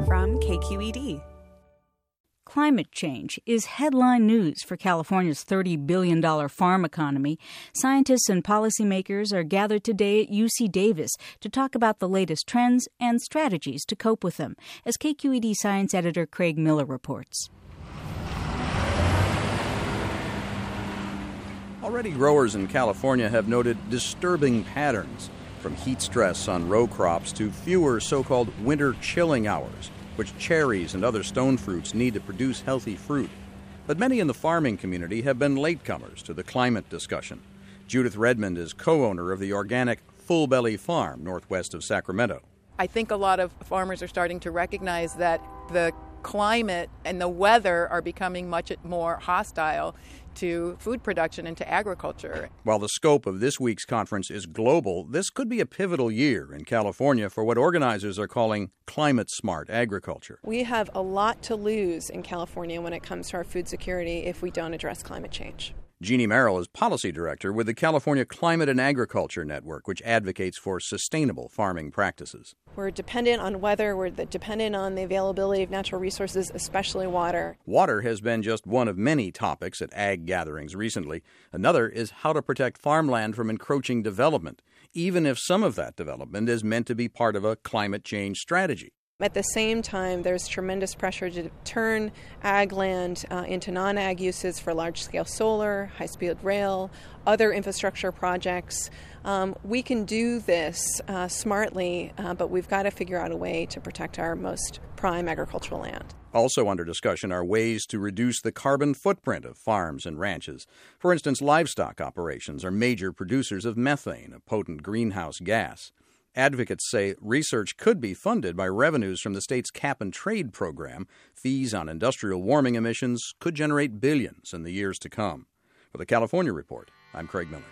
from KQED. Climate change is headline news for California's $30 billion farm economy. Scientists and policymakers are gathered today at UC Davis to talk about the latest trends and strategies to cope with them, as KQED science editor Craig Miller reports. Already growers in California have noted disturbing patterns, from heat stress on row crops to fewer so-called winter chilling hours, which cherries and other stone fruits need to produce healthy fruit. But many in the farming community have been latecomers to the climate discussion. Judith Redmond is co-owner of the organic Full Belly Farm northwest of Sacramento. I think a lot of farmers are starting to recognize that the climate and the weather are becoming much more hostile to food production and to agriculture. While the scope of this week's conference is global, this could be a pivotal year in California for what organizers are calling climate-smart agriculture. We have a lot to lose in California when it comes to our food security if we don't address climate change. Jeannie Merrill is policy director with the California Climate and Agriculture Network, which advocates for sustainable farming practices. We're dependent on weather. We're dependent on the availability of natural resources, especially water. Water has been just one of many topics at ag gatherings recently. Another is how to protect farmland from encroaching development, even if some of that development is meant to be part of a climate change strategy. At the same time, there's tremendous pressure to turn ag land into non-ag uses for large-scale solar, high-speed rail, other infrastructure projects. We can do this smartly, but we've got to figure out a way to protect our most prime agricultural land. Also under discussion are ways to reduce the carbon footprint of farms and ranches. For instance, livestock operations are major producers of methane, a potent greenhouse gas. Advocates say research could be funded by revenues from the state's cap-and-trade program. Fees on industrial warming emissions could generate billions in the years to come. For the California Report, I'm Craig Miller.